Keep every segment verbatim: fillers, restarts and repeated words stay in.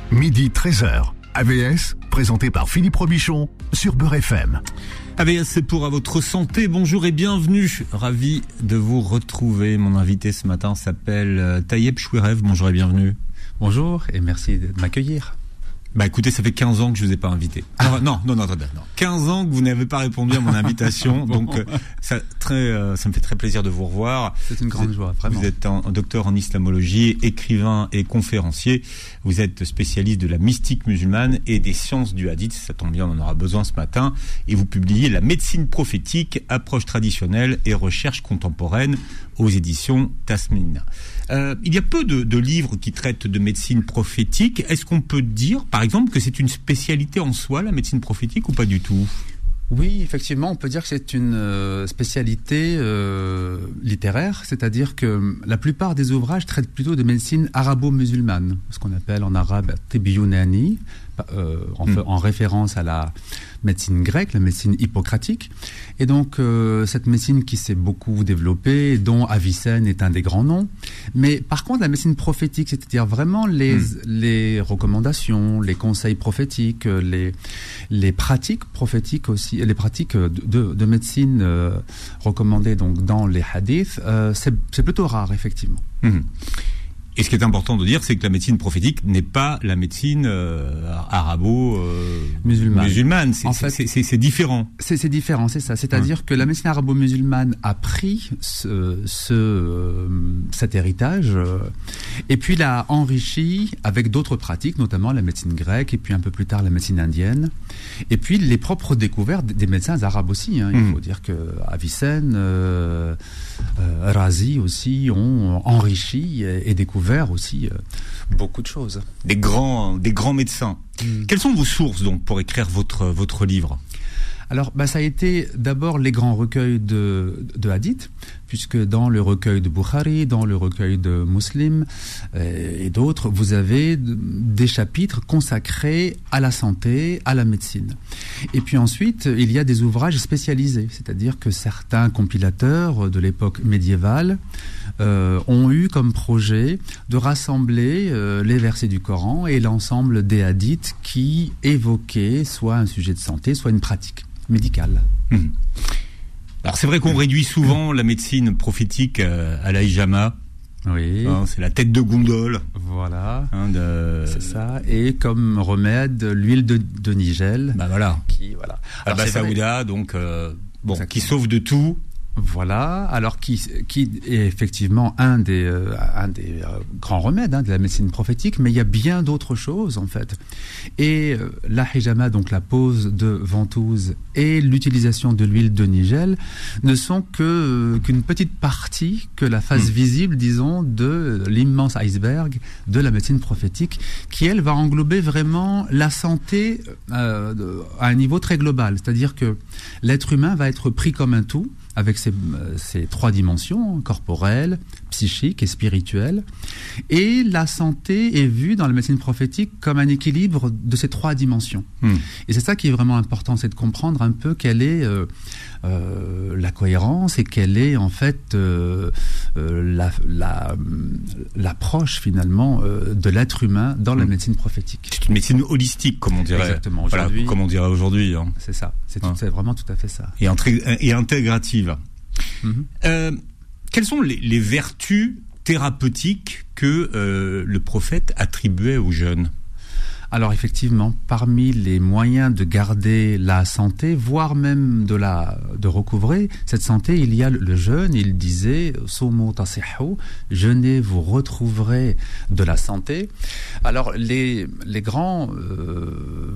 midi treize heures. A V S, présenté par Philippe Robichon sur Beurre F M. A V S, c'est pour à votre santé. Bonjour et bienvenue. Ravi de vous retrouver. Mon invité ce matin s'appelle Taïeb Chouerev. Bonjour et bienvenue. Bonjour et merci de m'accueillir. Bah écoutez, ça fait quinze ans que je vous ai pas invité. Ah. Non, non, non, attendez, non. quinze ans que vous n'avez pas répondu à mon invitation, bon. donc euh, ça, très, euh, ça me fait très plaisir de vous revoir. C'est une grande vous joie, vraiment. Vous êtes un, un docteur en islamologie, écrivain et conférencier. Vous êtes spécialiste de la mystique musulmane et des sciences du hadith. Ça tombe bien, on en aura besoin ce matin. Et vous publiez La médecine prophétique, approche traditionnelle et recherche contemporaine aux éditions Tasmin. Euh, il y a peu de, de livres qui traitent de médecine prophétique. Est-ce qu'on peut dire, par exemple, que c'est une spécialité en soi, la médecine prophétique, ou pas du tout ? Oui, effectivement, on peut dire que c'est une euh, spécialité euh, littéraire, c'est-à-dire que la plupart des ouvrages traitent plutôt de médecine arabo-musulmane, ce qu'on appelle en arabe Tibb Yunani, euh, en, mm. en référence à la médecine grecque, la médecine hippocratique. Et donc, euh, cette médecine qui s'est beaucoup développée, dont Avicenne est un des grands noms. Mais par contre, la médecine prophétique, c'est-à-dire vraiment les, mm. les recommandations, les conseils prophétiques, les, les pratiques prophétiques aussi, les pratiques de, de, de médecine euh, recommandées donc dans les hadiths, euh, c'est, c'est plutôt rare, effectivement. Mm. Et ce qui est important de dire, c'est que la médecine prophétique n'est pas la médecine euh, arabo-musulmane. Euh, musulmane. C'est, en c'est, fait, c'est, c'est différent. C'est, c'est différent, c'est ça. C'est-à-dire ouais. que la médecine arabo-musulmane a pris ce, ce, euh, cet héritage euh, et puis l'a enrichi avec d'autres pratiques, notamment la médecine grecque et puis un peu plus tard la médecine indienne. Et puis les propres découvertes des médecins arabes aussi. Hein. Il mmh. faut dire que Avicenne, euh, euh, Razi aussi ont enrichi et, et découvert aussi euh, beaucoup de choses. Des grands, des grands médecins. Mmh. Quelles sont vos sources donc pour écrire votre votre livre ? Alors, bah, ça a été d'abord les grands recueils de, de hadith, puisque dans le recueil de Bukhari, dans le recueil de Muslim euh, et d'autres, vous avez des chapitres consacrés à la santé, à la médecine. Et puis ensuite, il y a des ouvrages spécialisés, c'est-à-dire que certains compilateurs de l'époque médiévale euh, ont eu comme projet de rassembler euh, les versets du Coran et l'ensemble des hadiths qui évoquaient soit un sujet de santé, soit une pratique médicale. Mmh. Alors c'est vrai qu'on réduit souvent la médecine prophétique euh, à l'hijama. Oui. Hein, c'est la tête de gondole. Voilà. Hein, de... C'est ça. Et comme remède, l'huile de, de Nigel. Bah voilà. Qui, voilà. Alors Abba Saouda, donc, euh, bon, qui sauve de tout. Voilà, alors qui, qui est effectivement un des, euh, un des euh, grands remèdes hein, de la médecine prophétique, mais il y a bien d'autres choses en fait. Et euh, la hijama, donc la pose de ventouse et l'utilisation de l'huile de Nigel ne sont que, euh, qu'une petite partie, que la face mmh. visible, disons, de l'immense iceberg de la médecine prophétique, qui elle va englober vraiment la santé euh, de, à un niveau très global. C'est-à-dire que l'être humain va être pris comme un tout, avec ces, ces trois dimensions, corporelle, psychique et spirituelle. Et la santé est vue dans la médecine prophétique comme un équilibre de ces trois dimensions. Mmh. Et c'est ça qui est vraiment important, c'est de comprendre un peu quelle est euh, euh, la cohérence et quelle est en fait euh, euh, la, la, l'approche finalement euh, de l'être humain dans mmh. la médecine prophétique. C'est une médecine holistique, comme on dirait. Exactement, aujourd'hui. Voilà, comme on dirait aujourd'hui. Hein. C'est ça, c'est, tout, hein. c'est vraiment tout à fait ça. Et, intré- et intégrative. Mmh. Euh, quelles sont les, les vertus thérapeutiques que euh, le prophète attribuait aux jeunes ? Alors effectivement, parmi les moyens de garder la santé, voire même de la de recouvrer cette santé, il y a le, le jeûne. Il disait « Sumu tasihhu » jeûnez, vous retrouverez de la santé. Alors les les grands euh,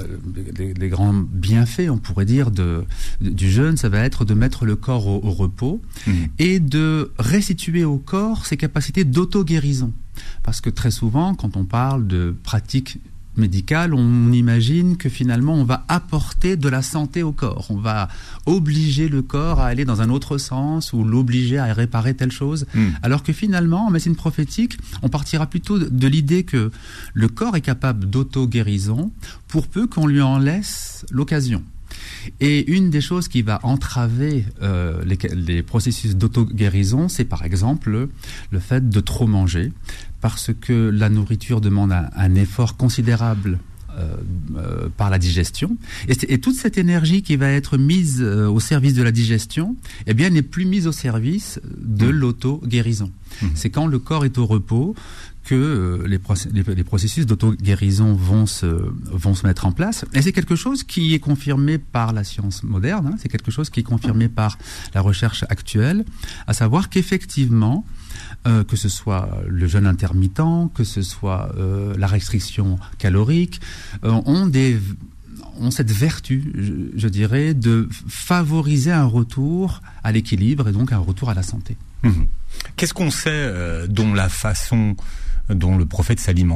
les, les grands bienfaits, on pourrait dire, de, de du jeûne, ça va être de mettre le corps au, au repos mmh. et de restituer au corps ses capacités d'auto-guérison. Parce que très souvent, quand on parle de pratiques médicales, on imagine que finalement on va apporter de la santé au corps, on va obliger le corps à aller dans un autre sens ou l'obliger à réparer telle chose, mmh. alors que finalement en médecine prophétique on partira plutôt de, de l'idée que le corps est capable d'auto-guérison pour peu qu'on lui en laisse l'occasion. Et une des choses qui va entraver euh, les, les processus d'auto-guérison, c'est par exemple le fait de trop manger, parce que la nourriture demande un, un effort considérable euh, euh, par la digestion. Et, et toute cette énergie qui va être mise euh, au service de la digestion, eh bien, n'est plus mise au service de mmh. l'auto-guérison. Mmh. C'est quand le corps est au repos que euh, les, process- les, les processus d'auto-guérison vont se, vont se mettre en place. Et c'est quelque chose qui est confirmé par la science moderne, hein, c'est quelque chose qui est confirmé par la recherche actuelle, à savoir qu'effectivement, euh, que ce soit le jeûne intermittent, que ce soit euh, la restriction calorique, euh, ont des... ont cette vertu, je, je dirais, de favoriser un retour à l'équilibre et donc un retour à la santé. Mmh. Qu'est-ce qu'on sait euh, dont la façon dont le prophète s'alimentait ?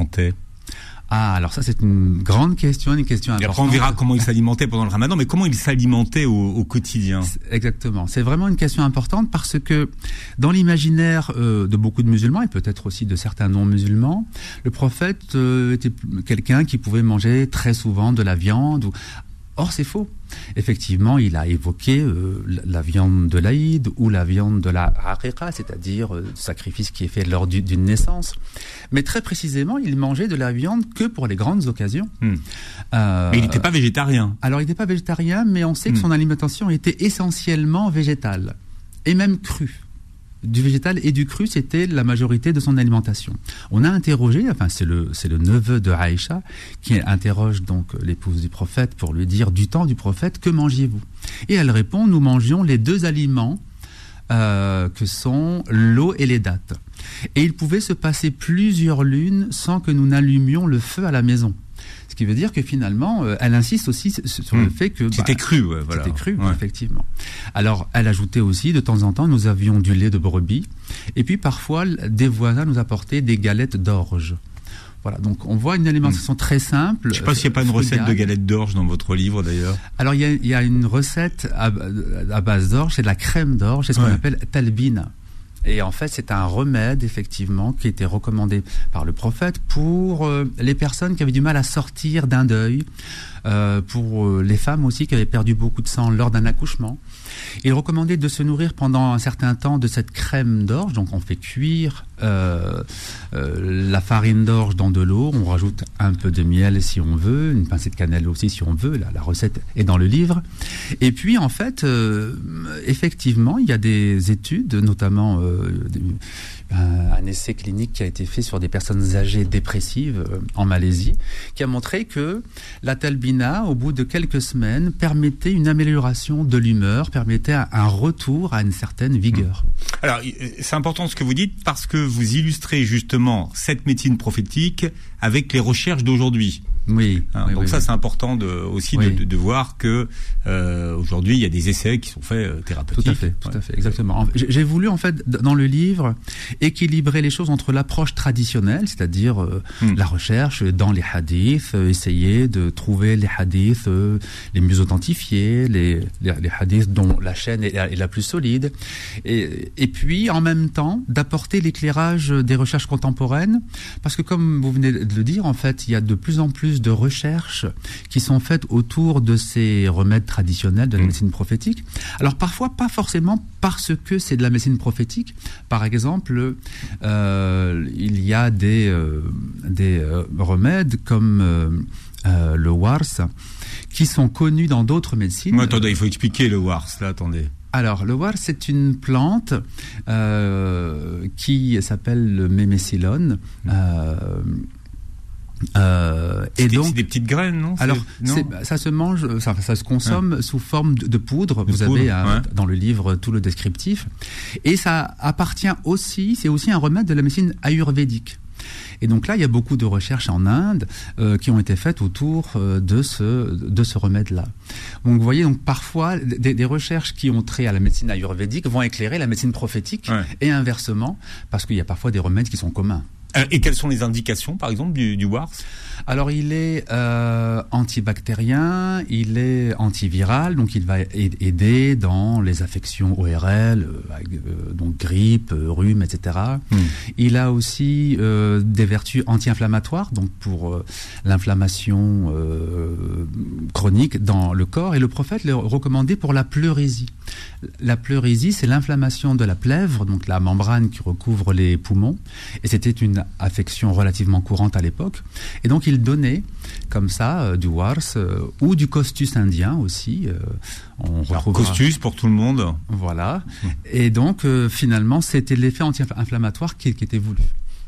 Ah, alors ça c'est une grande question, une question importante. Et après on verra comment il s'alimentait pendant le ramadan, mais comment il s'alimentait au, au quotidien ? Exactement, c'est vraiment une question importante parce que dans l'imaginaire euh, de beaucoup de musulmans et peut-être aussi de certains non-musulmans, le prophète euh, était quelqu'un qui pouvait manger très souvent de la viande ou... Or, c'est faux. Effectivement, il a évoqué euh, la viande de l'Aïd ou la viande de la Aqiqa, c'est-à-dire euh, le sacrifice qui est fait lors du, d'une naissance. Mais très précisément, il mangeait de la viande que pour les grandes occasions. Mmh. Euh, mais il n'était pas végétarien. Alors, il n'était pas végétarien, mais on sait que mmh. son alimentation était essentiellement végétale, et même crue. Du végétal et du cru, c'était la majorité de son alimentation. On a interrogé, enfin c'est le c'est le neveu de Aïcha qui interroge donc l'épouse du prophète pour lui dire du temps du prophète, que mangiez-vous ? Et elle répond, nous mangions les deux aliments euh, que sont l'eau et les dattes. Et il pouvait se passer plusieurs lunes sans que nous n'allumions le feu à la maison. Ce qui veut dire que finalement, euh, elle insiste aussi sur mmh. le fait que... C'était bah, cru, ouais, voilà. C'était cru, ouais. effectivement. Alors, elle ajoutait aussi, de temps en temps, nous avions du lait de brebis. Et puis, parfois, des voisins nous apportaient des galettes d'orge. Voilà, donc on voit une alimentation mmh. très simple. Je ne sais pas s'il n'y a pas une frugale. recette de galettes d'orge dans votre livre, d'ailleurs. Alors, il y a, il y a une recette à, à base d'orge, c'est de la crème d'orge, c'est ce ouais. qu'on appelle talbina. Et en fait, c'est un remède, effectivement, qui était recommandé par le prophète pour euh, les personnes qui avaient du mal à sortir d'un deuil, euh, pour euh, les femmes aussi qui avaient perdu beaucoup de sang lors d'un accouchement. Il recommandait de se nourrir pendant un certain temps de cette crème d'orge. Donc, on fait cuire euh, euh, la farine d'orge dans de l'eau. On rajoute un peu de miel si on veut, une pincée de cannelle aussi si on veut. La, la recette est dans le livre. Et puis, en fait, euh, effectivement, il y a des études, notamment euh, un, un essai clinique qui a été fait sur des personnes âgées dépressives euh, en Malaisie, qui a montré que la talbina, au bout de quelques semaines, permettait une amélioration de l'humeur, permettait un, un retour à une certaine vigueur. Alors, c'est important ce que vous dites parce que vous illustrez justement cette médecine prophétique avec les recherches d'aujourd'hui. Oui. Hein, oui donc oui, ça, oui. c'est important de, aussi oui. de, de, de voir que euh, aujourd'hui, il y a des essais qui sont faits euh, thérapeutiques. Tout à fait, tout ouais. à fait, exactement. J'ai, j'ai voulu en fait dans le livre équilibrer les choses entre l'approche traditionnelle, c'est-à-dire euh, mm. la recherche dans les hadiths, euh, essayer de trouver les hadiths euh, les mieux authentifiés, les, les, les hadiths dont la chaîne est la, est la plus solide, et, et puis en même temps d'apporter l'éclairage des recherches contemporaines, parce que comme vous venez de le dire, en fait, il y a de plus en plus de recherches qui sont faites autour de ces remèdes traditionnels de la mmh. médecine prophétique. Alors parfois pas forcément parce que c'est de la médecine prophétique. Par exemple, euh, il y a des, euh, des euh, remèdes comme euh, euh, le wars qui sont connus dans d'autres médecines. Non, attendez, il faut expliquer le wars, là, attendez. Alors, le wars, c'est une plante euh, qui s'appelle le mémécilone. Euh, Euh, c'est, et des, donc, c'est des petites graines, non Alors, c'est, non c'est, ça se mange, ça, ça se consomme ouais. sous forme de, de poudre. De Vous poudre, avez un, ouais. dans le livre tout le descriptif. Et ça appartient aussi, c'est aussi un remède de la médecine ayurvédique. Et donc là, il y a beaucoup de recherches en Inde euh, qui ont été faites autour euh, de ce de ce remède-là. Donc vous voyez, donc parfois des, des recherches qui ont trait à la médecine ayurvédique vont éclairer la médecine prophétique ouais. et inversement, parce qu'il y a parfois des remèdes qui sont communs. Et quelles sont les indications, par exemple, du, du wars? Alors, il est euh, antibactérien, il est antiviral, donc il va aider dans les affections O R L, euh, donc grippe, rhume, et cetera. Mm. Il a aussi euh, des vertus anti-inflammatoires, donc pour euh, l'inflammation euh, chronique dans le corps. Et le prophète le recommandait pour la pleurésie. La pleurésie, c'est l'inflammation de la plèvre, donc la membrane qui recouvre les poumons. Et c'était une affection relativement courante à l'époque. Et donc, il donnait comme ça euh, du wars euh, ou du costus indien aussi. Euh, on Alors, costus pour tout le monde. Voilà. Mmh. Et donc, euh, finalement, c'était l'effet anti-inflammatoire qui, qui était voulu.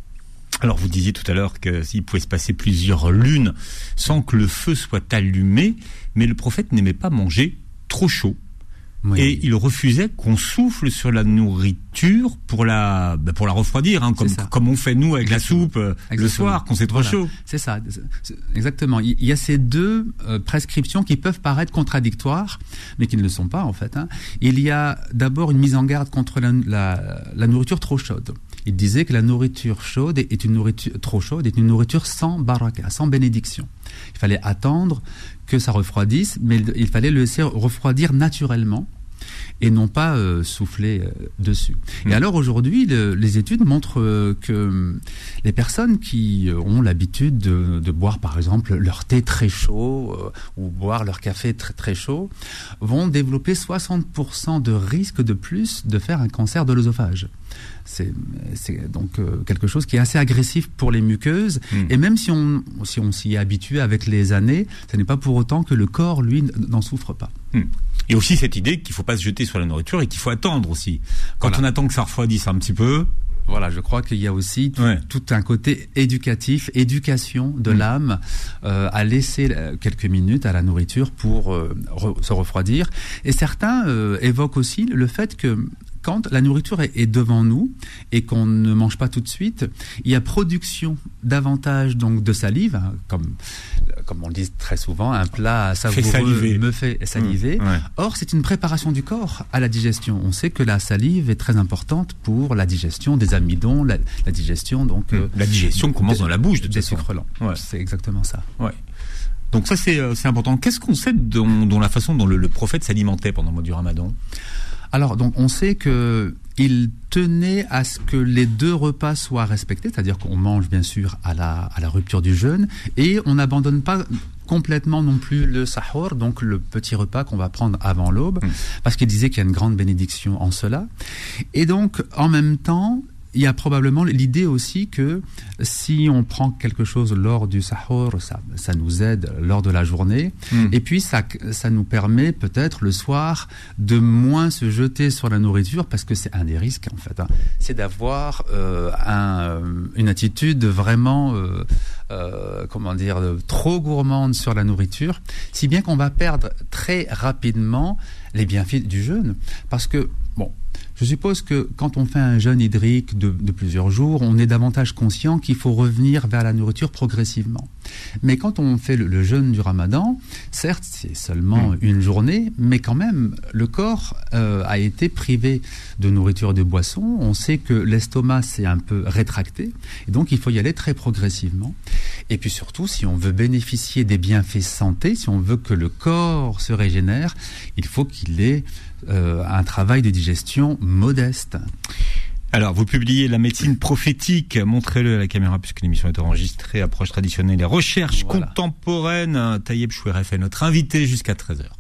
Alors, vous disiez tout à l'heure qu'il pouvait se passer plusieurs lunes sans que le feu soit allumé, mais le prophète n'aimait pas manger trop chaud. Oui. Et il refusait qu'on souffle sur la nourriture pour la bah pour la refroidir, hein, comme comme on fait nous avec Exactement. la soupe euh, le soir quand c'est trop voilà. chaud. C'est ça, c'est, exactement. Il y a ces deux euh, prescriptions qui peuvent paraître contradictoires, mais qui ne le sont pas en fait. Hein. Il y a d'abord une mise en garde contre la, la, la nourriture trop chaude. Il disait que la nourriture chaude est une nourriture trop chaude est une nourriture sans baraka, sans bénédiction. Il fallait attendre que ça refroidisse, mais il fallait le laisser refroidir naturellement et non pas euh, souffler euh, dessus. Mmh. Et alors aujourd'hui, le, les études montrent euh, que les personnes qui euh, ont l'habitude de, de boire par exemple leur thé très chaud euh, ou boire leur café très très chaud vont développer soixante pour cent de risque de plus de faire un cancer de l'œsophage. C'est, c'est donc euh, quelque chose qui est assez agressif pour les muqueuses. Mmh. Et même si on, si on s'y est habitué avec les années, ce n'est pas pour autant que le corps, lui, n'en souffre pas. Mmh. Et aussi cette idée qu'il ne faut pas se jeter sur la nourriture et qu'il faut attendre aussi. Quand voilà. on attend que ça refroidisse un petit peu... Voilà, je crois qu'il y a aussi tout, ouais. tout un côté éducatif, éducation de mmh. l'âme euh, à laisser quelques minutes à la nourriture pour euh, re, se refroidir. Et certains euh, évoquent aussi le fait que quand la nourriture est, est devant nous et qu'on ne mange pas tout de suite, il y a production davantage donc de salive, hein, comme comme on le dit très souvent, un plat savoureux me fait saliver. Mmh, ouais. Or, c'est une préparation du corps à la digestion. On sait que la salive est très importante pour la digestion des amidons, la, la digestion donc mmh. euh, la digestion commence de, dans la bouche de des sucres lents. Ouais. C'est exactement ça. Ouais. Donc ça c'est euh, c'est important. Qu'est-ce qu'on sait dont, dont la façon dont le, le prophète s'alimentait pendant le mois du Ramadan? Alors, donc, on sait que il tenait à ce que les deux repas soient respectés, c'est-à-dire qu'on mange bien sûr à la à la rupture du jeûne et on n'abandonne pas complètement non plus le sahur, donc le petit repas qu'on va prendre avant l'aube, mmh. parce qu'il disait qu'il y a une grande bénédiction en cela. Et donc, en même temps, il y a probablement l'idée aussi que si on prend quelque chose lors du sahur, ça, ça nous aide lors de la journée. Mmh. Et puis, ça, ça nous permet peut-être le soir de moins se jeter sur la nourriture parce que c'est un des risques, en fait. Hein. C'est d'avoir euh, un, une attitude vraiment, euh, euh, comment dire, trop gourmande sur la nourriture, si bien qu'on va perdre très rapidement les bienfaits du jeûne. Parce que, bon, je suppose que quand on fait un jeûne hydrique de, de plusieurs jours, on est davantage conscient qu'il faut revenir vers la nourriture progressivement. Mais quand on fait le, le jeûne du Ramadan, certes, c'est seulement mmh. une journée, mais quand même, le corps euh, a été privé de nourriture et de boissons. On sait que l'estomac s'est un peu rétracté, et donc il faut y aller très progressivement. Et puis surtout, si on veut bénéficier des bienfaits santé, si on veut que le corps se régénère, il faut qu'il ait euh, un travail de digestion modeste. Alors, vous publiez La médecine prophétique, montrez-le à la caméra puisque l'émission est enregistrée, approche traditionnelle et recherche voilà. contemporaine. Taïeb Choueref est notre invité jusqu'à treize heures.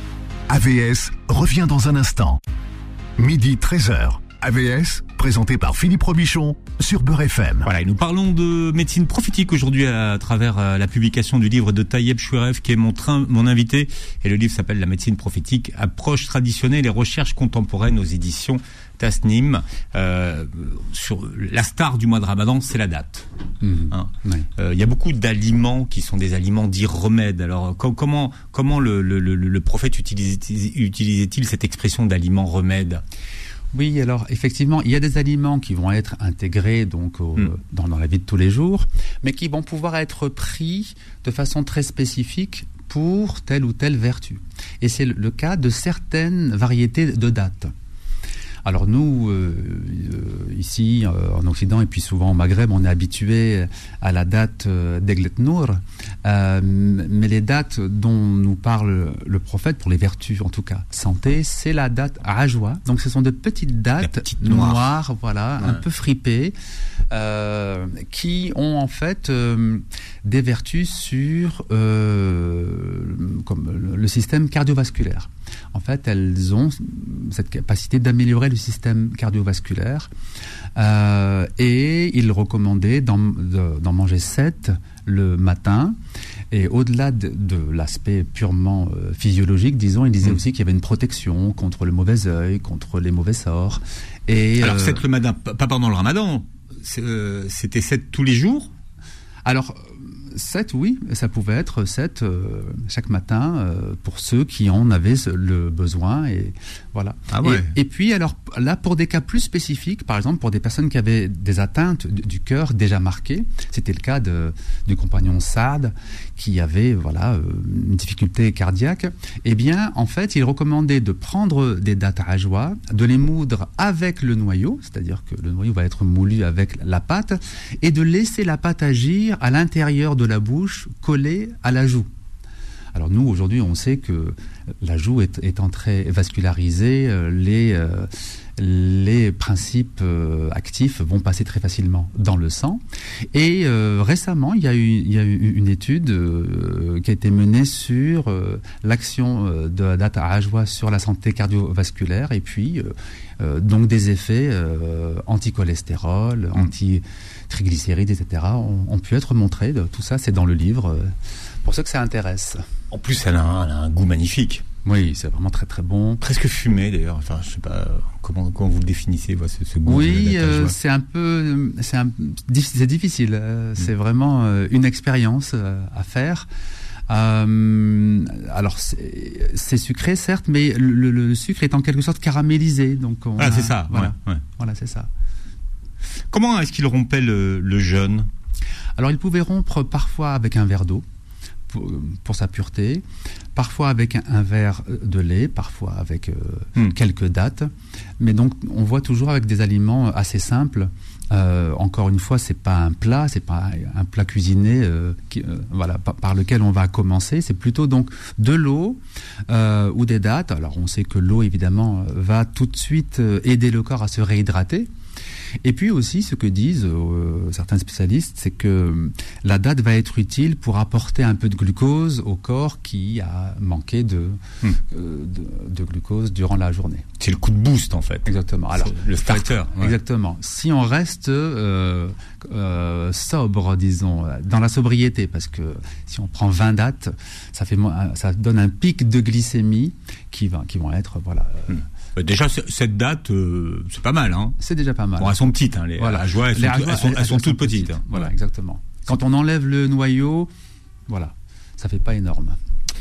A V S revient dans un instant. Midi treize heures. A V S, présenté par Philippe Robichon sur Beurre F M. Voilà, et nous parlons de médecine prophétique aujourd'hui à travers la publication du livre de Taïeb Choueref qui est mon, train, mon invité. Et le livre s'appelle La médecine prophétique, approche traditionnelle et recherche contemporaine aux éditions Tasnim. Euh, sur la star du mois de Ramadan, c'est la date. Mmh. Hein oui. euh, y a beaucoup d'aliments qui sont des aliments dits remèdes. Alors com- comment comment le, le, le, le prophète utilisait, utilisait-il cette expression d'aliments remèdes? Oui, alors effectivement, il y a des aliments qui vont être intégrés donc au, mmh. dans, dans la vie de tous les jours, mais qui vont pouvoir être pris de façon très spécifique pour telle ou telle vertu. Et c'est le, le cas de certaines variétés de dattes. Alors nous, euh, euh, ici euh, en Occident et puis souvent au Maghreb, on est habitué à la date euh, d'Eglet Nour, euh, mais les dates dont nous parle le prophète, pour les vertus en tout cas, santé, c'est la date Ajwa. Donc ce sont de petites dates petite noire. noires, voilà, ouais. un peu fripées, euh, qui ont en fait euh, des vertus sur euh, comme le, le système cardiovasculaire. En fait, elles ont cette capacité d'améliorer le système cardiovasculaire euh, et il recommandait d'en, de, d'en manger sept le matin. Et au-delà de, de l'aspect purement euh, physiologique, disons, il disait mmh. aussi qu'il y avait une protection contre le mauvais œil, contre les mauvais sorts. Et, Alors, euh, sept le matin, pas pendant le ramadan, c'est, euh, c'était sept tous les jours ? Alors, sept, oui, ça pouvait être sept euh, chaque matin euh, pour ceux qui en avaient le besoin. Et, voilà. Ah ouais. et, et puis, alors, là, pour des cas plus spécifiques, par exemple, pour des personnes qui avaient des atteintes du, du cœur déjà marquées, c'était le cas de, du compagnon Saad, qui avait voilà, euh, une difficulté cardiaque, eh bien, en fait, il recommandait de prendre des dattes ajwa, de les moudre avec le noyau, c'est-à-dire que le noyau va être moulu avec la pâte, et de laisser la pâte agir à l'intérieur de la bouche, collée à la joue. Alors nous, aujourd'hui, on sait que la joue est, étant très vascularisée, les, euh, les principes euh, actifs vont passer très facilement dans le sang. Et euh, récemment, il y a eu, il y a eu une étude euh, qui a été menée sur euh, l'action euh, de la date ajwa sur la santé cardiovasculaire et puis euh, euh, donc des effets euh, anti-cholestérol, mmh. anti-triglycérides, et cetera ont, ont pu être montrés. Tout ça, c'est dans le livre, euh, pour ceux que ça intéresse. En plus, elle a un, elle a un goût magnifique. Oui, c'est vraiment très très bon. Presque fumé d'ailleurs. Enfin, je sais pas comment, comment vous le définissez, voilà, ce, ce goût. Oui, euh, c'est un peu, c'est, un, c'est difficile. Euh, mmh. C'est vraiment euh, une expérience euh, à faire. Euh, alors c'est, c'est sucré certes, mais le, le sucre est en quelque sorte caramélisé. Donc on ah, a, c'est ça. Voilà, ouais, ouais. voilà, c'est ça. Comment est-ce qu'il rompait le, le jeûne ? Alors il pouvait rompre parfois avec un verre d'eau. Pour, pour sa pureté, parfois avec un, un verre de lait, parfois avec euh, mmh. quelques dattes, mais donc on voit toujours avec des aliments assez simples. Euh, encore une fois, c'est pas un plat, c'est pas un plat cuisiné, euh, qui, euh, voilà, par, par lequel on va commencer. C'est plutôt donc de l'eau euh, ou des dattes. Alors on sait que l'eau évidemment va tout de suite aider le corps à se réhydrater. Et puis aussi, ce que disent euh, certains spécialistes, c'est que la date va être utile pour apporter un peu de glucose au corps qui a manqué de, hum. euh, de, de glucose durant la journée. C'est le coup de boost, en fait. Exactement. Alors, c'est le starter. Ouais. Exactement. Si on reste euh, euh, sobre, disons, dans la sobriété, parce que si on prend vingt dates, ça, fait, ça donne un pic de glycémie qui, va, qui vont être... voilà. Euh, hum. Déjà, cette date, euh, c'est pas mal. Hein. C'est déjà pas mal. Bon, elles sont petites. Hein, les voilà. Ajwa, elles, elles, elles, elles sont, elles sont toutes petites. petites. Voilà, exactement. Quand on enlève le noyau, voilà, ça fait pas énorme.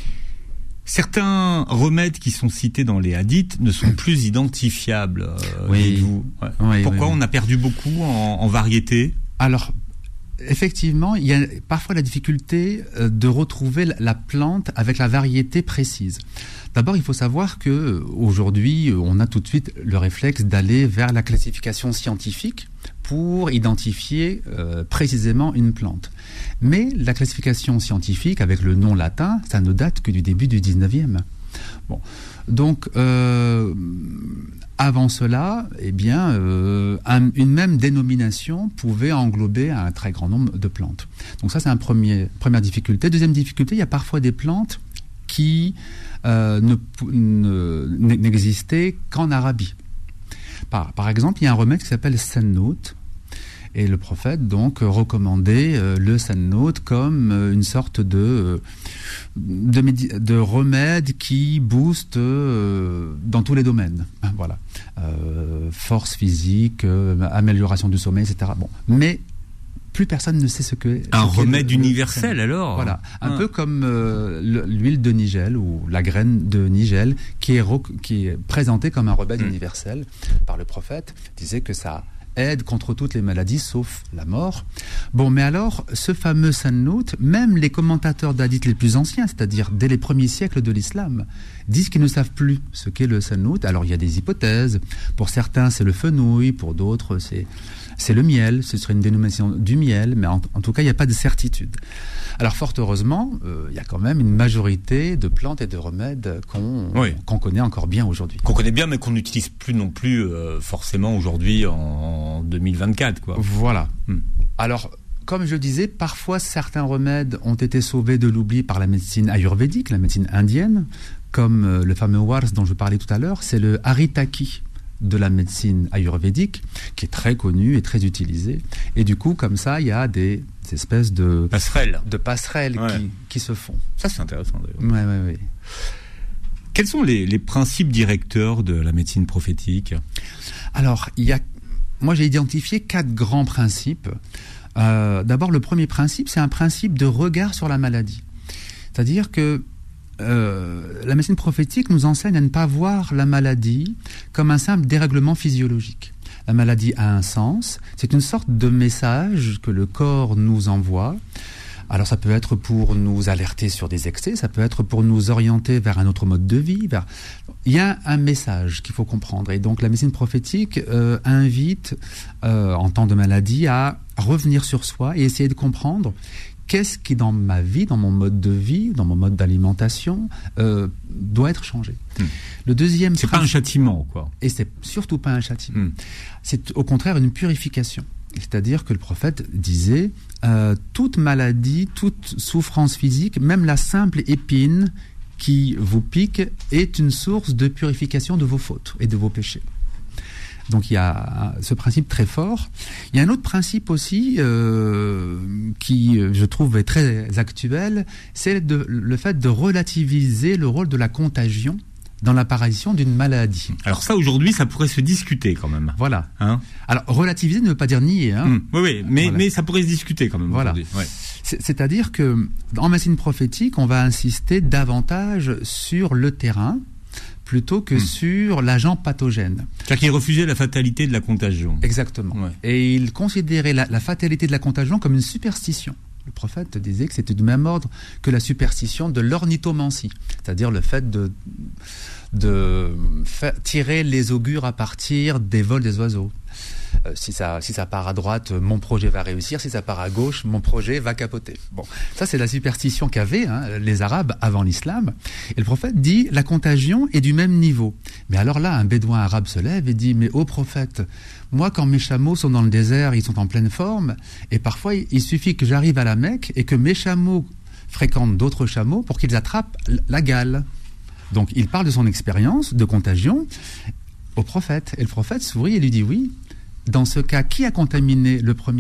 Certains remèdes qui sont cités dans les hadiths ne sont plus identifiables. Euh, oui. Vous. Ouais. oui. Pourquoi oui, oui. on a perdu beaucoup en, en variété ? Alors, effectivement, il y a parfois la difficulté de retrouver la plante avec la variété précise. D'abord, il faut savoir que aujourd'hui, on a tout de suite le réflexe d'aller vers la classification scientifique pour identifier euh, précisément une plante. Mais la classification scientifique avec le nom latin, ça ne date que du début du dix-neuvième. Bon, donc euh, avant cela, eh bien, euh, un, une même dénomination pouvait englober un très grand nombre de plantes. Donc ça, c'est une premier, première difficulté. Deuxième difficulté, il y a parfois des plantes qui euh, ne, ne, n'existaient qu'en Arabie. Par, par exemple, il y a un remède qui s'appelle Sennout, et le prophète donc recommandait euh, le Sennout comme euh, une sorte de, de, médi- de remède qui booste euh, dans tous les domaines. Voilà, euh, force physique, euh, amélioration du sommeil, et cetera. Bon, mais plus personne ne sait ce que... Un ce remède le, universel, le, alors. Voilà, un ah. peu comme euh, le, l'huile de nigel ou la graine de nigel qui est, qui est présentée comme un remède mmh. universel par le prophète. Il disait que ça aide contre toutes les maladies sauf la mort. Bon, mais alors, ce fameux Sennout, même les commentateurs d'hadith les plus anciens, c'est-à-dire dès les premiers siècles de l'islam, disent qu'ils ne savent plus ce qu'est le sanout. Alors il y a des hypothèses. Pour certains, c'est le fenouil. Pour d'autres, c'est, c'est le miel. Ce serait une dénomination du miel. Mais en, en tout cas, il n'y a pas de certitude. Alors fort heureusement, euh, il y a quand même une majorité de plantes et de remèdes qu'on, oui. qu'on connaît encore bien aujourd'hui. Qu'on connaît bien, mais qu'on n'utilise plus non plus euh, forcément aujourd'hui en deux mille vingt-quatre, quoi. Voilà. Hmm. Alors, comme je disais, parfois certains remèdes ont été sauvés de l'oubli par la médecine ayurvédique, la médecine indienne, comme euh, le fameux wars dont je parlais tout à l'heure, c'est le haritaki de la médecine ayurvédique, qui est très connu et très utilisé. Et du coup, comme ça, il y a des, des espèces de passerelles, de passerelles ouais. qui, qui se font. Ça, c'est intéressant, d'ailleurs. Oui, oui, oui. Quels sont les, les principes directeurs de la médecine prophétique ? Alors, il y a, moi, j'ai identifié quatre grands principes. Euh, d'abord, le premier principe, c'est un principe de regard sur la maladie. C'est-à-dire que Euh, la médecine prophétique nous enseigne à ne pas voir la maladie comme un simple dérèglement physiologique. La maladie a un sens, c'est une sorte de message que le corps nous envoie. Alors ça peut être pour nous alerter sur des excès, ça peut être pour nous orienter vers un autre mode de vie. Vers... Il y a un message qu'il faut comprendre. Et donc la médecine prophétique euh, invite, euh, en temps de maladie, à revenir sur soi et essayer de comprendre qu'est-ce qui, dans ma vie, dans mon mode de vie, dans mon mode d'alimentation, euh, doit être changé. Mmh. Le deuxième c'est principe, pas un châtiment, quoi. Et c'est surtout pas un châtiment. Mmh. C'est au contraire une purification. C'est-à-dire que le prophète disait euh, toute maladie, toute souffrance physique, même la simple épine qui vous pique, est une source de purification de vos fautes et de vos péchés. Donc il y a ce principe très fort. Il y a un autre principe aussi euh, qui, je trouve, est très actuel, c'est de, le fait de relativiser le rôle de la contagion dans l'apparition d'une maladie. Alors ça, aujourd'hui, ça pourrait se discuter quand même. Voilà. Hein ? Alors relativiser ne veut pas dire nier. Hein. Mmh. Oui, oui, mais, voilà. mais ça pourrait se discuter quand même voilà. aujourd'hui. Ouais. C'est, c'est-à-dire que en médecine prophétique, on va insister davantage sur le terrain plutôt que mmh. sur l'agent pathogène. C'est-à-dire qu'il refusait la fatalité de la contagion. Exactement. Ouais. Et il considérait la, la fatalité de la contagion comme une superstition. Le prophète disait que c'était du même ordre que la superstition de l'ornithomancie, c'est-à-dire le fait de, de faire, tirer les augures à partir des vols des oiseaux. Euh, si ça, si ça part à droite, mon projet va réussir. Si ça part à gauche, mon projet va capoter. Bon, ça c'est la superstition qu'avaient hein, les Arabes avant l'islam. Et le prophète dit la contagion est du même niveau. Mais alors là, un bédouin arabe se lève et dit mais ô prophète, moi quand mes chameaux sont dans le désert, ils sont en pleine forme, et parfois il suffit que j'arrive à la Mecque et que mes chameaux fréquentent d'autres chameaux pour qu'ils attrapent la gale. Donc il parle de son expérience de contagion au prophète. Et le prophète sourit et lui dit oui. Dans ce cas, qui a contaminé le premier ?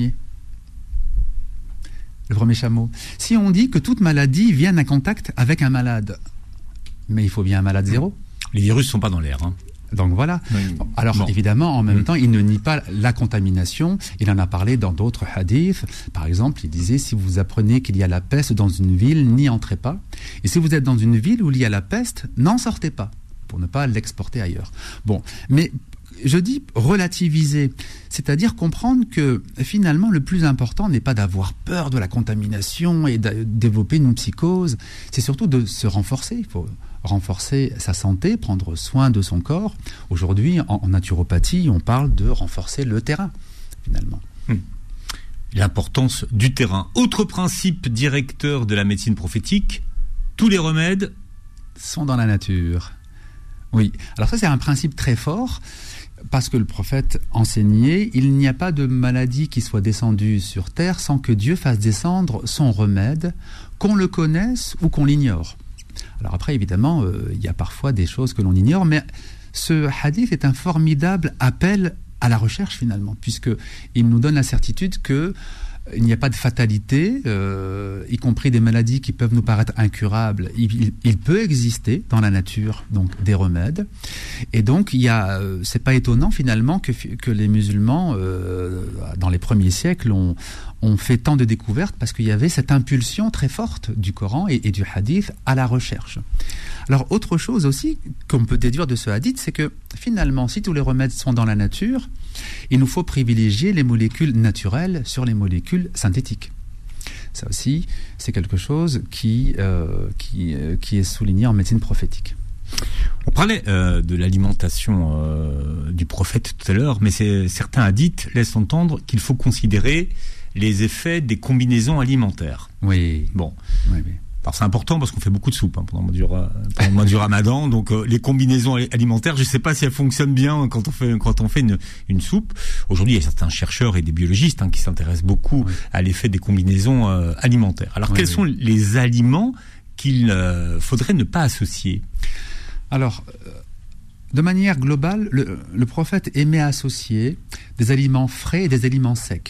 Le premier chameau. Si on dit que toute maladie vient d'un contact avec un malade, mais il faut bien un malade zéro. Les virus ne sont pas dans l'air. Hein. Donc voilà. Oui. Alors bon. Évidemment, en même mmh. temps, il ne nie pas la contamination. Il en a parlé dans d'autres hadiths. Par exemple, il disait, si vous apprenez qu'il y a la peste dans une ville, n'y entrez pas. Et si vous êtes dans une ville où il y a la peste, n'en sortez pas, pour ne pas l'exporter ailleurs. Bon, mais... Je dis relativiser, c'est-à-dire comprendre que finalement le plus important n'est pas d'avoir peur de la contamination et de développer une psychose, c'est surtout de se renforcer. Il faut renforcer sa santé, prendre soin de son corps. Aujourd'hui, en, en naturopathie, on parle de renforcer le terrain, finalement. Hum. L'importance du terrain. Autre principe directeur de la médecine prophétique, tous les remèdes sont dans la nature. Oui, alors ça c'est un principe très fort. Parce que le prophète enseignait, il n'y a pas de maladie qui soit descendue sur terre sans que Dieu fasse descendre son remède, qu'on le connaisse ou qu'on l'ignore. Alors après, évidemment, euh, il y a parfois des choses que l'on ignore, mais ce hadith est un formidable appel à la recherche finalement, puisqu'il nous donne la certitude que il n'y a pas de fatalité, euh, y compris des maladies qui peuvent nous paraître incurables. Il, il, il peut exister dans la nature donc des remèdes, et donc il y a, euh, c'est pas étonnant finalement que que les musulmans euh, dans les premiers siècles ont ont fait tant de découvertes parce qu'il y avait cette impulsion très forte du Coran et, et du hadith à la recherche. Alors autre chose aussi qu'on peut déduire de ce hadith, c'est que finalement, si tous les remèdes sont dans la nature, il nous faut privilégier les molécules naturelles sur les molécules synthétiques. Ça aussi, c'est quelque chose qui, euh, qui, euh, qui est souligné en médecine prophétique. On parlait euh, de l'alimentation euh, du prophète tout à l'heure, mais c'est, certains hadiths laissent entendre qu'il faut considérer les effets des combinaisons alimentaires. Oui. Bon. Oui, oui. Alors c'est important parce qu'on fait beaucoup de soupe hein, pendant le mois du, pendant le mois du Ramadan, donc euh, les combinaisons alimentaires, je ne sais pas si elles fonctionnent bien quand on fait quand on fait une, une soupe. Aujourd'hui, il y a certains chercheurs et des biologistes hein, qui s'intéressent beaucoup oui. à l'effet des combinaisons euh, alimentaires. Alors oui, quels oui. sont les aliments qu'il euh, faudrait ne pas associer ? Alors, euh, de manière globale, le, le prophète aimait associer des aliments frais et des aliments secs.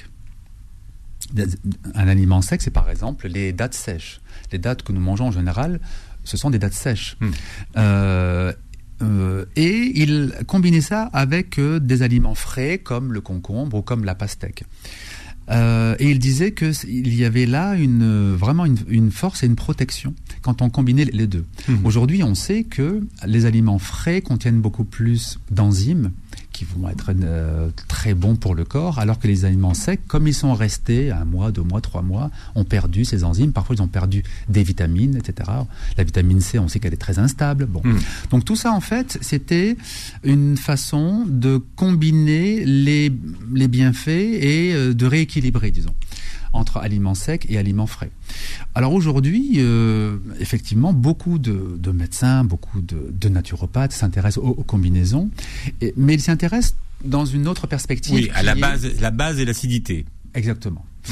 Un aliment sec, c'est par exemple les dattes sèches. Les dattes que nous mangeons en général, ce sont des dattes sèches. Mmh. Euh, euh, et il combinait ça avec euh, des aliments frais comme le concombre ou comme la pastèque. Euh, et il disait qu'il y avait là une, vraiment une, une force et une protection quand on combinait les deux. Mmh. Aujourd'hui, on sait que les aliments frais contiennent beaucoup plus d'enzymes qui vont être euh, très bons pour le corps, alors que les aliments secs, comme ils sont restés un mois, deux mois, trois mois, ont perdu ces enzymes. Parfois, ils ont perdu des vitamines, et cetera. La vitamine C, on sait qu'elle est très instable. Bon. Mmh. Donc tout ça, en fait, c'était une façon de combiner les, les bienfaits et euh, de rééquilibrer, disons, entre aliments secs et aliments frais. Alors aujourd'hui, euh, effectivement, beaucoup de, de médecins, beaucoup de, de naturopathes s'intéressent aux, aux combinaisons, et, mais ils s'intéressent dans une autre perspective. Oui, à la est... base, la base est l'acidité. Exactement. Hum.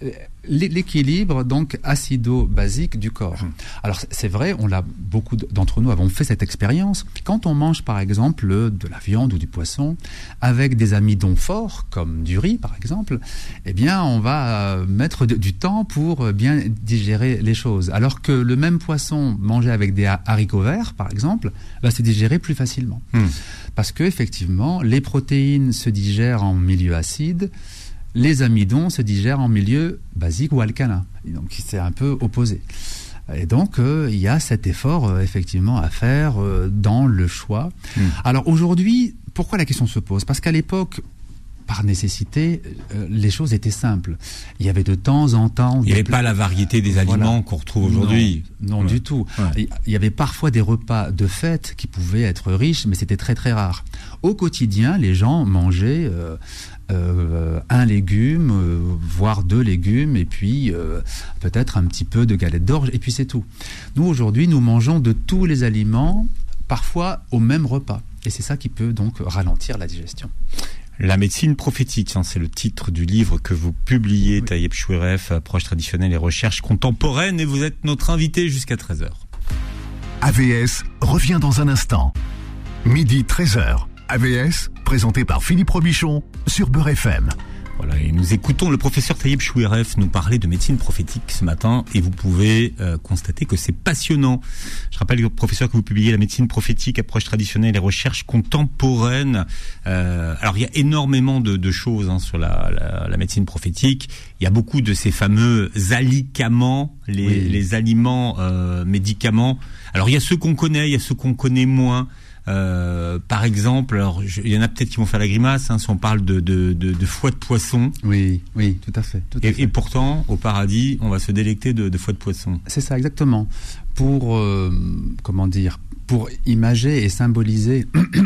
L'équilibre donc acido-basique du corps. Hum. Alors c'est vrai, on l'a, beaucoup d'entre nous avons fait cette expérience. Quand on mange par exemple de la viande ou du poisson avec des amidons forts comme du riz par exemple, eh bien on va mettre de, du temps pour bien digérer les choses. Alors que le même poisson mangé avec des haricots verts par exemple va se digérer plus facilement. Hum. Parce que effectivement les protéines se digèrent en milieu acide. Les amidons se digèrent en milieu basique ou alcalin. Donc c'est un peu opposé. Et donc euh, il y a cet effort euh, effectivement à faire euh, dans le choix. Mmh. Alors aujourd'hui, pourquoi la question se pose ? Parce qu'à l'époque, par nécessité, euh, les choses étaient simples. Il y avait de temps en temps... Il n'y avait pla- pas la variété des aliments voilà. qu'on retrouve aujourd'hui. Non, non ouais. du tout. Ouais. Il y avait parfois des repas de fête qui pouvaient être riches, mais c'était très très rare. Au quotidien, les gens mangeaient... Euh, Euh, un légume, euh, voire deux légumes, et puis euh, peut-être un petit peu de galette d'orge, et puis c'est tout. Nous, aujourd'hui, nous mangeons de tous les aliments, parfois au même repas. Et c'est ça qui peut donc ralentir la digestion. La médecine prophétique, hein, c'est le titre du livre que vous publiez, oui. Taïeb Choueref, Approche traditionnelle et recherche contemporaine, et vous êtes notre invité jusqu'à treize heures. A V S revient dans un instant. Midi treize heures. A V S, présenté par Philippe Robichon sur Beurre F M. Voilà, et nous écoutons le professeur Taïeb Choueref nous parler de médecine prophétique ce matin, et vous pouvez euh, constater que c'est passionnant. Je rappelle, professeur, que vous publiez La médecine prophétique, approche traditionnelle et recherche contemporaine. Euh, alors, il y a énormément de, de choses hein, sur la, la, la médecine prophétique. Il y a beaucoup de ces fameux alicaments, les, oui. les aliments euh, médicaments. Alors, il y a ceux qu'on connaît, il y a ceux qu'on connaît moins. Euh, par exemple, alors il y en a peut-être qui vont faire la grimace hein, si on parle de, de, de, de foie de poisson. Oui, oui, tout à fait. Tout à et, fait. et pourtant, au paradis, on va se délecter de, de foie de poisson. C'est ça, exactement. Pour euh, comment dire, pour imager et symboliser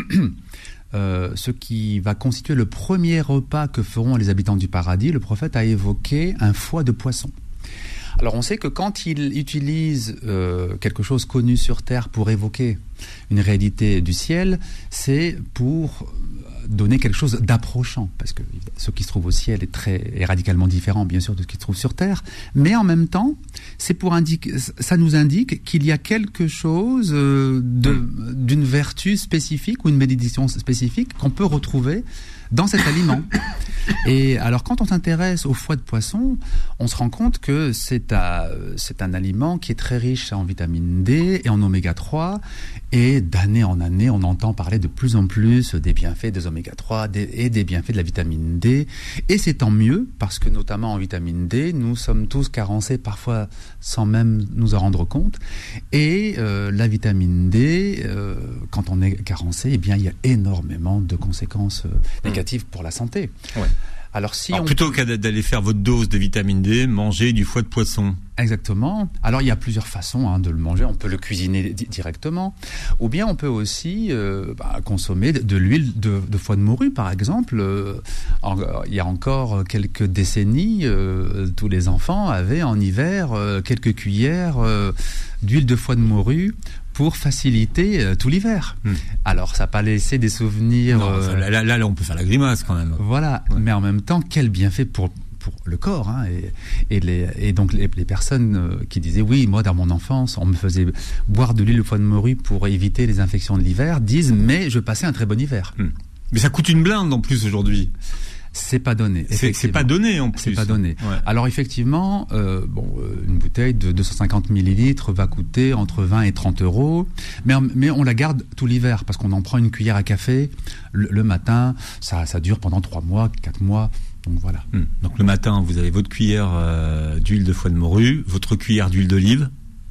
euh, ce qui va constituer le premier repas que feront les habitants du paradis, le prophète a évoqué un foie de poisson. Alors on sait que quand il utilise euh, quelque chose connu sur Terre pour évoquer une réalité du ciel, c'est pour donner quelque chose d'approchant, parce que ce qui se trouve au ciel est très est radicalement différent, bien sûr, de ce qui se trouve sur Terre. Mais en même temps, c'est pour indiquer, ça nous indique qu'il y a quelque chose euh, de, d'une vertu spécifique ou une bénédiction spécifique qu'on peut retrouver dans cet aliment. Et alors, quand on s'intéresse au foie de poisson, on se rend compte que c'est, à, c'est un aliment qui est très riche en vitamine D et en oméga trois. Et d'année en année, on entend parler de plus en plus des bienfaits des oméga trois et des bienfaits de la vitamine D. Et c'est tant mieux, parce que notamment en vitamine D, nous sommes tous carencés parfois sans même nous en rendre compte. Et euh, la vitamine D, euh, quand on est carencé, eh bien, il y a énormément de conséquences euh, négatives pour la santé. Ouais. Alors, si Alors on... plutôt qu'à d'aller faire votre dose de vitamine D, mangez du foie de poisson. Exactement. Alors, il y a plusieurs façons hein, de le manger. On peut le cuisiner di- directement, ou bien on peut aussi euh, bah, consommer de, de l'huile de, de foie de morue, par exemple. Euh, en, il y a encore quelques décennies, euh, tous les enfants avaient en hiver euh, quelques cuillères euh, d'huile de foie de morue pour faciliter euh, tout l'hiver. Mmh. Alors, ça n'a pas laissé des souvenirs... Non, euh, là, là, là, on peut faire la grimace quand même. Voilà, ouais. Mais en même temps, quel bienfait pour... pour le corps hein, et, et, les, et donc les, les personnes euh, qui disaient oui moi dans mon enfance on me faisait boire de l'huile de foie de morue pour éviter les infections de l'hiver disent mais je passais un très bon hiver. Hum. Mais ça coûte une blinde en plus aujourd'hui. C'est pas donné. C'est, c'est pas donné en plus. C'est pas donné. Ouais. Alors effectivement, euh, bon, euh, une bouteille de deux cent cinquante millilitres va coûter entre vingt et trente euros, mais mais on la garde tout l'hiver parce qu'on en prend une cuillère à café le, le matin. Ça ça dure pendant trois mois, quatre mois. Donc voilà. Hum. Donc le matin, vous avez votre cuillère euh, d'huile de foie de morue, votre cuillère d'huile d'olive.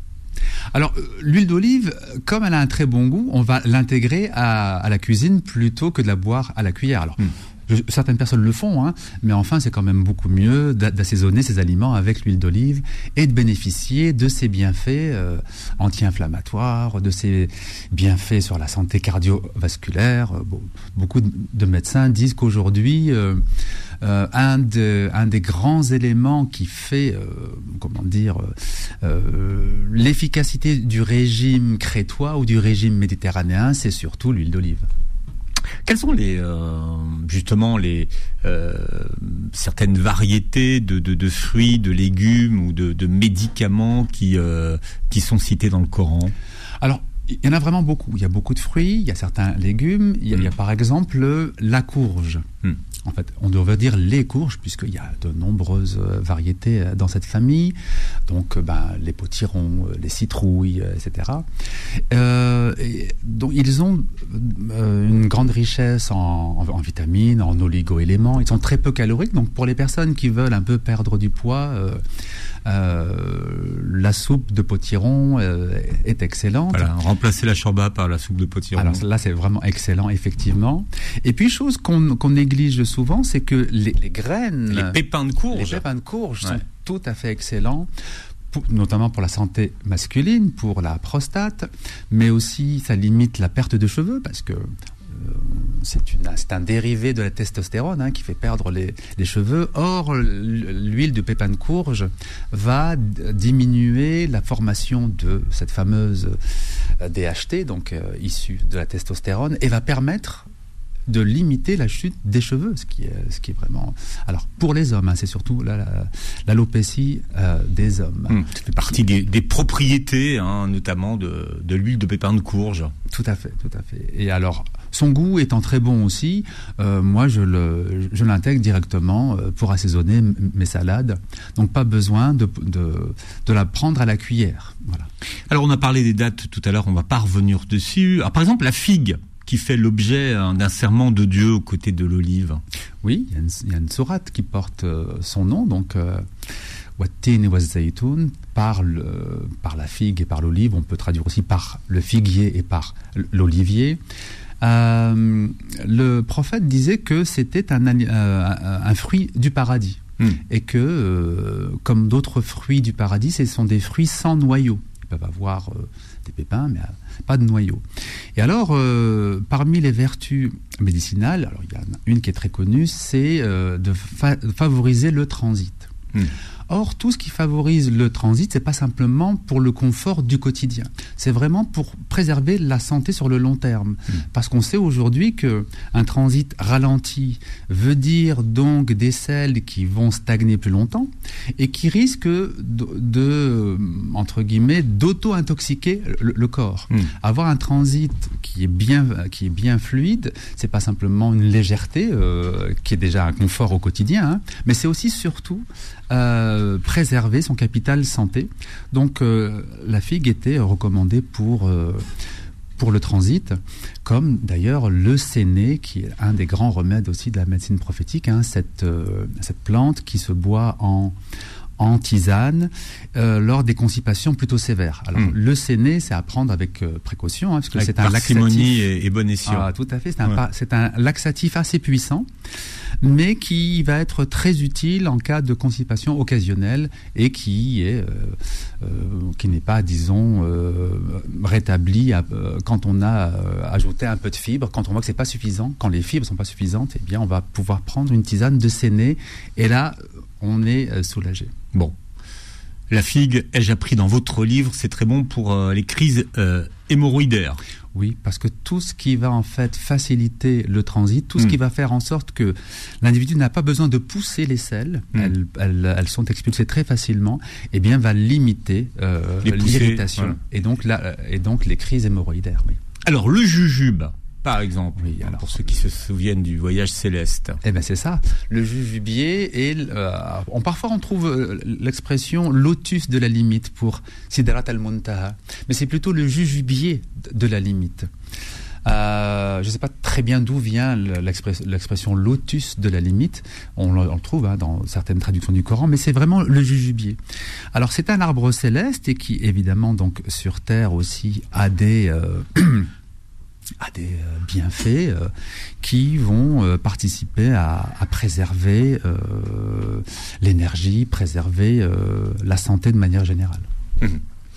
Alors, euh, l'huile d'olive, comme elle a un très bon goût, on va l'intégrer à, à la cuisine plutôt que de la boire à la cuillère. Alors, hum. je, certaines personnes le font, hein, mais enfin, c'est quand même beaucoup mieux d'a, d'assaisonner ces aliments avec l'huile d'olive et de bénéficier de ses bienfaits euh, anti-inflammatoires, de ses bienfaits sur la santé cardiovasculaire. Bon, beaucoup de, de médecins disent qu'aujourd'hui... Euh, Euh, un, de, un des grands éléments qui fait, euh, comment dire, euh, l'efficacité du régime crétois ou du régime méditerranéen, c'est surtout l'huile d'olive. Quelles sont les euh, justement les euh, certaines variétés de, de, de fruits, de légumes ou de, de médicaments qui euh, qui sont cités dans le Coran? Alors, il y en a vraiment beaucoup. Il y a beaucoup de fruits, il y a certains légumes. Il y a, mmh. il y a par exemple la courge. Mmh. En fait, on devrait dire les courges, puisqu'il y a de nombreuses variétés dans cette famille. Donc, ben, les potirons, les citrouilles, et cetera. Euh, et donc, ils ont euh, une grande richesse en, en, en vitamines, en oligo-éléments. Ils sont très peu caloriques. Donc, pour les personnes qui veulent un peu perdre du poids, euh, euh, la soupe de potiron euh, est excellente. Voilà, remplacer la shorba par la soupe de potiron. Alors là, c'est vraiment excellent, effectivement. Et puis, chose qu'on, qu'on néglige souvent, c'est que les, les graines... Les pépins de courge. Les pépins de courge ouais. sont tout à fait excellents, pour, notamment pour la santé masculine, pour la prostate, mais aussi ça limite la perte de cheveux, parce que euh, c'est, une, c'est un dérivé de la testostérone hein, qui fait perdre les, les cheveux. Or, l'huile de pépins de courge va d- diminuer la formation de cette fameuse euh, D H T, donc euh, issue de la testostérone, et va permettre de limiter la chute des cheveux, ce qui est, ce qui est vraiment... Alors, pour les hommes, hein, c'est surtout la, la, l'alopécie euh, des hommes. Mmh, ça fait partie des, des propriétés, hein, notamment de, de l'huile de pépins de courge. Tout à fait, tout à fait. Et alors, son goût étant très bon aussi, euh, moi, je, le, je l'intègre directement pour assaisonner m- mes salades. Donc, pas besoin de, de, de la prendre à la cuillère. Voilà. Alors, on a parlé des dates tout à l'heure, on ne va pas revenir dessus. Alors, par exemple, la figue, qui fait l'objet hein, d'un serment de Dieu aux côtés de l'olive. Oui, il y, y a une sourate qui porte euh, son nom, donc Wattin et Wazzaïtoun, par, le, par la figue et par l'olive. On peut traduire aussi par le figuier et par l'olivier. Euh, le prophète disait que c'était un, euh, un fruit du paradis. Mmh. Et que, euh, comme d'autres fruits du paradis, ce sont des fruits sans noyau. Ils peuvent avoir euh, des pépins, mais euh, pas de noyau. Et alors, euh, parmi les vertus médicinales, alors il y en a une qui est très connue, c'est euh, de, fa- de favoriser le transit. Mmh. Or, tout ce qui favorise le transit, c'est pas simplement pour le confort du quotidien. C'est vraiment pour préserver la santé sur le long terme. Mmh. Parce qu'on sait aujourd'hui que un transit ralenti veut dire donc des selles qui vont stagner plus longtemps et qui risquent de, de entre guillemets, d'auto-intoxiquer le, le corps. Mmh. Avoir un transit qui est bien, qui est bien fluide, c'est pas simplement une légèreté euh, qui est déjà un confort au quotidien, hein, mais c'est aussi surtout Euh, préserver son capital santé. Donc euh, la figue était recommandée pour, euh, pour le transit, comme d'ailleurs le séné, qui est un des grands remèdes aussi de la médecine prophétique, hein, cette, euh, cette plante qui se boit en, en tisane euh, lors des constipations plutôt sévères. Alors mmh. le séné, c'est à prendre avec euh, précaution, hein, parce que avec c'est un parcimonie laxatif. Et, et bon escient. Ah, tout à fait, c'est un, ouais. c'est un laxatif assez puissant, mais qui va être très utile en cas de constipation occasionnelle et qui est euh, euh, qui n'est pas, disons, euh, rétabli à, euh, quand on a euh, ajouté un peu de fibres, quand on voit que c'est pas suffisant, quand les fibres sont pas suffisantes, eh bien on va pouvoir prendre une tisane de séné et là on est euh, soulagé. Bon, la figue, ai-je appris dans votre livre, c'est très bon pour euh, les crises euh, hémorroïdaires. Oui, parce que tout ce qui va en fait faciliter le transit, tout ce mmh. qui va faire en sorte que l'individu n'a pas besoin de pousser les selles, mmh. elles, elles, elles sont expulsées très facilement, eh bien va limiter euh, l'irritation voilà. et donc la, et donc les crises hémorroïdaires. Oui. Alors le jujube, par exemple, oui, alors, pour ceux qui se souviennent du voyage céleste. Eh ben c'est ça. Le jujubier et euh, on parfois on trouve euh, l'expression lotus de la limite pour Sidrat al-Muntaha, mais c'est plutôt le jujubier de la limite. Euh, je ne sais pas très bien d'où vient l'express, l'expression lotus de la limite. On le, on le trouve hein, dans certaines traductions du Coran, mais c'est vraiment le jujubier. Alors c'est un arbre céleste et qui évidemment donc sur terre aussi a des euh, a des euh, bienfaits euh, qui vont euh, participer à, à préserver euh, l'énergie, préserver euh, la santé de manière générale. Mmh.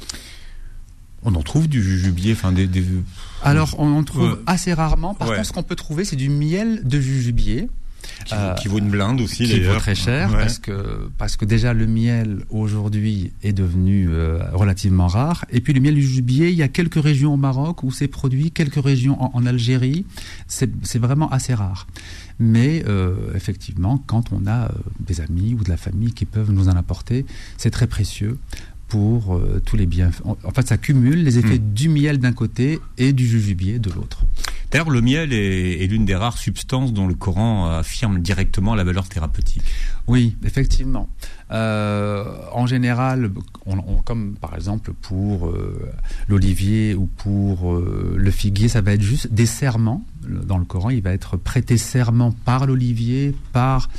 On en trouve du jujubier, enfin des, des... Alors on en trouve ouais. assez rarement. Par ouais. contre, ce qu'on peut trouver, c'est du miel de jujubier. Qui, euh, qui vaut une blinde aussi, qui d'ailleurs. vaut très cher, ouais. parce que parce que déjà le miel aujourd'hui est devenu euh, relativement rare. Et puis le miel du jujubier, il y a quelques régions au Maroc où c'est produit, quelques régions en, en Algérie. C'est c'est vraiment assez rare. Mais euh, effectivement, quand on a euh, des amis ou de la famille qui peuvent nous en apporter, c'est très précieux pour euh, tous les bienfaits. En fait, ça cumule les effets mmh. du miel d'un côté et du jujubier de l'autre. D'ailleurs, le miel est, est l'une des rares substances dont le Coran affirme directement la valeur thérapeutique. Oui, effectivement. Euh, en général, on, on, comme par exemple pour euh, l'olivier ou pour euh, le figuier, ça va être juste des serments. Dans le Coran, il va être prêté serment par l'olivier, par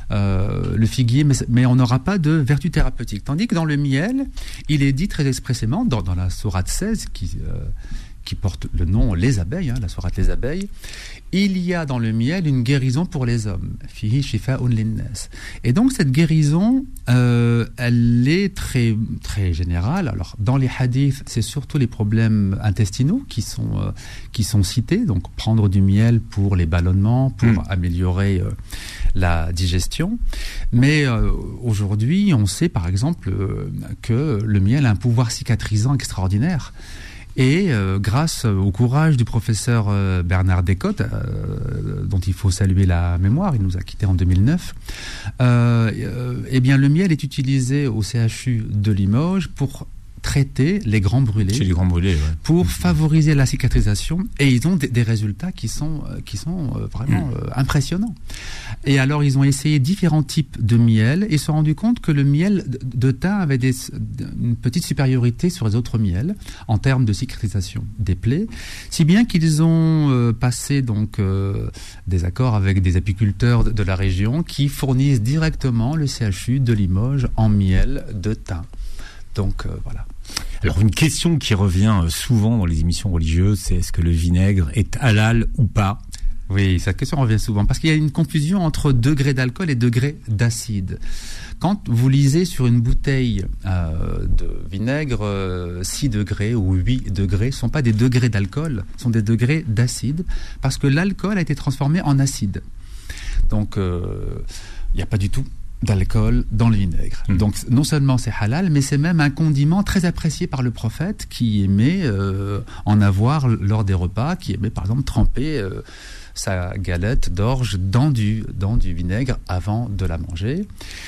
Euh, le figuier, mais, mais on n'aura pas de vertu thérapeutique. Tandis que dans le miel, il est dit très expressément, dans, dans la sourate seize, qui, euh, qui porte le nom Les abeilles, hein, la sourate Les abeilles, il y a dans le miel une guérison pour les hommes. Fihi shifa'un linnas. Et donc cette guérison, euh, elle est très, très générale. Alors dans les hadiths, c'est surtout les problèmes intestinaux qui sont, euh, qui sont cités. Donc prendre du miel pour les ballonnements, pour mmh. améliorer euh, la digestion. Mais euh, aujourd'hui, on sait par exemple euh, que le miel a un pouvoir cicatrisant extraordinaire. Et euh, grâce au courage du professeur euh, Bernard Descotes, euh, dont il faut saluer la mémoire, il nous a quittés en deux mille neuf, euh, euh, eh bien le miel est utilisé au C H U de Limoges pour traiter les grands brûlés, Chez les grands brûlés ouais. pour mmh. favoriser la cicatrisation, et ils ont des, des résultats qui sont, qui sont euh, vraiment mmh. euh, impressionnants. Et alors ils ont essayé différents types de miel et se sont rendus compte que le miel de thym avait des, une petite supériorité sur les autres miels en termes de cicatrisation des plaies, si bien qu'ils ont euh, passé donc euh, des accords avec des apiculteurs de, de la région qui fournissent directement le C H U de Limoges en miel de thym. Donc euh, voilà. Alors une question qui revient souvent dans les émissions religieuses, c'est est-ce que le vinaigre est halal ou pas ? Oui, cette question revient souvent parce qu'il y a une confusion entre degré d'alcool et degré d'acide. Quand vous lisez sur une bouteille euh, de vinaigre euh, six degrés ou huit degrés, ce ne sont pas des degrés d'alcool, ce sont des degrés d'acide parce que l'alcool a été transformé en acide. Donc il euh, n'y a pas du tout d'alcool dans le vinaigre. Mmh. Donc non seulement c'est halal, mais c'est même un condiment très apprécié par le prophète qui aimait euh, en avoir lors des repas, qui aimait par exemple tremper euh, sa galette d'orge dans du, dans du vinaigre avant de la manger.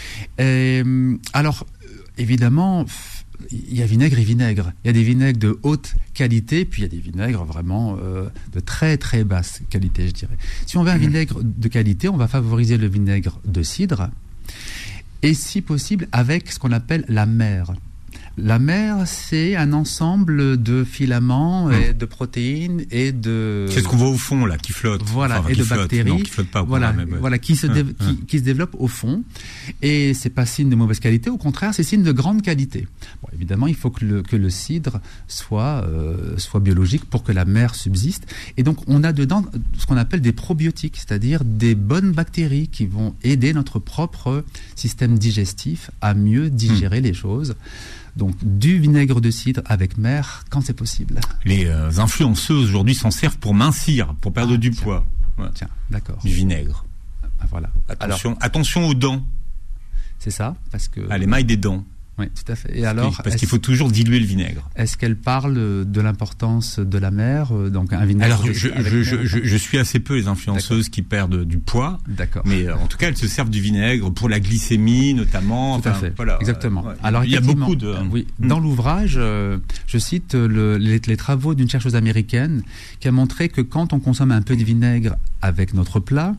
Et, alors évidemment, il y a vinaigre et vinaigre. Il y a des vinaigres de haute qualité, puis il y a des vinaigres vraiment euh, de très très basse qualité, je dirais. Si on veut un vinaigre de qualité, on va favoriser le vinaigre de cidre, et si possible avec ce qu'on appelle la mer. La mère, c'est un ensemble de filaments Mmh. et de protéines et de... C'est ce qu'on voit au fond, là, qui flotte. Voilà, enfin, et qui de flotte. bactéries. Non, qui flotte pas. Voilà, même, ouais. voilà, qui se, dé- Mmh. qui, qui se développent au fond. Et c'est pas signe de mauvaise qualité, au contraire, c'est signe de grande qualité. Bon, évidemment, il faut que le, que le cidre soit, euh, soit biologique pour que la mère subsiste. Et donc, on a dedans ce qu'on appelle des probiotiques, c'est-à-dire des bonnes bactéries qui vont aider notre propre système digestif à mieux digérer mmh. les choses. Donc, du vinaigre de cidre avec mer, quand c'est possible. Les euh, influenceuses, aujourd'hui, s'en servent pour mincir, pour perdre ah, du tiens. poids. Ouais. Tiens, d'accord. Du vinaigre. Ah, voilà. Attention, alors, attention aux dents. C'est ça, parce que... À l'émail des dents. Oui, tout à fait. Et alors, parce qu'il faut toujours diluer le vinaigre. Est-ce qu'elle parle de l'importance de la mer, donc un vinaigre Alors, je, je, avec je, mer, je, je suis assez peu les influenceuses D'accord. qui perdent du poids. D'accord. Mais euh, en tout cas, elles se servent du vinaigre pour la glycémie, notamment. Tout à enfin, fait. Voilà. Exactement. Ouais. Alors, il y a beaucoup de. Oui. Dans mmh. l'ouvrage, euh, je cite le, les, les travaux d'une chercheuse américaine qui a montré que quand on consomme un peu de vinaigre avec notre plat,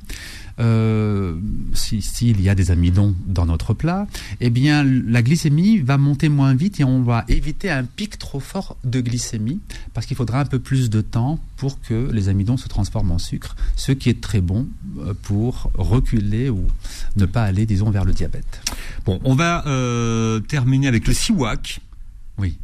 Euh, si, s'il y a des amidons dans notre plat, eh bien la glycémie va monter moins vite et on va éviter un pic trop fort de glycémie parce qu'il faudra un peu plus de temps pour que les amidons se transforment en sucre, ce qui est très bon pour reculer ou ne pas aller, disons, vers le diabète. Bon, on va euh, terminer avec le siwak. Oui.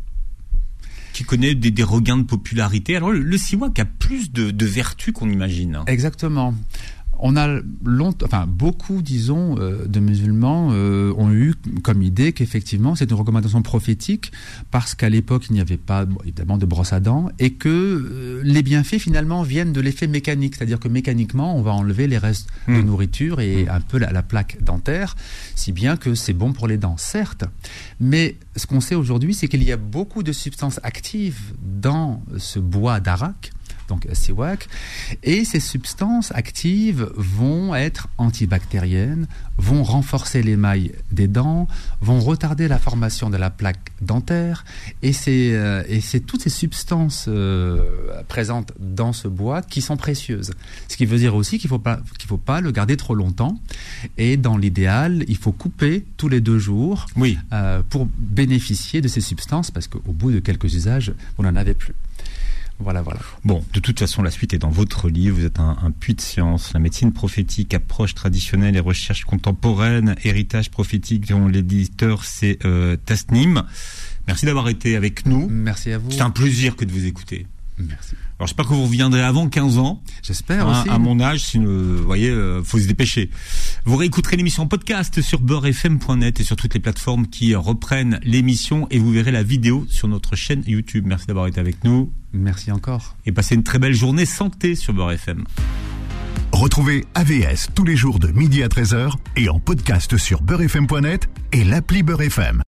Qui connaît des, des regains de popularité. Alors le, le siwak a plus de, de vertus qu'on imagine. Exactement. On a longtemps, enfin beaucoup, disons, euh, de musulmans euh, ont eu comme idée qu'effectivement c'est une recommandation prophétique parce qu'à l'époque il n'y avait pas, bon, évidemment, de brosse à dents et que euh, les bienfaits finalement viennent de l'effet mécanique, c'est-à-dire que mécaniquement on va enlever les restes mmh. de nourriture et mmh. un peu la, la plaque dentaire, si bien que c'est bon pour les dents, certes. Mais ce qu'on sait aujourd'hui, c'est qu'il y a beaucoup de substances actives dans ce bois d'arak, donc siwak, et ces substances actives vont être antibactériennes, vont renforcer l'émail des dents, vont retarder la formation de la plaque dentaire, et c'est, euh, et c'est toutes ces substances euh, présentes dans ce bois qui sont précieuses. Ce qui veut dire aussi qu'il faut pas, qu'il faut pas le garder trop longtemps, et dans l'idéal, il faut couper tous les deux jours oui. euh, pour bénéficier de ces substances, parce qu'au bout de quelques usages, vous n'en avez plus. Voilà, voilà. Bon, de toute façon, la suite est dans votre livre. Vous êtes un, un puits de science. La médecine prophétique, approche traditionnelle et recherche contemporaine, héritage prophétique, dont l'éditeur, c'est euh, Tasnim. Merci d'avoir été avec nous. Merci à vous. C'est un plaisir que de vous écouter. Merci. Alors, j'espère que vous reviendrez avant quinze ans. J'espère hein, aussi. À mon âge, si vous voyez, euh, faut se dépêcher. Vous réécouterez l'émission en podcast sur beurre f m point net et sur toutes les plateformes qui reprennent l'émission et vous verrez la vidéo sur notre chaîne YouTube. Merci d'avoir été avec nous. Merci encore. Et passez une très belle journée santé sur Beurre F M. Retrouvez A V S tous les jours de midi à treize heures et en podcast sur beurre f m point net et l'appli Beurre F M.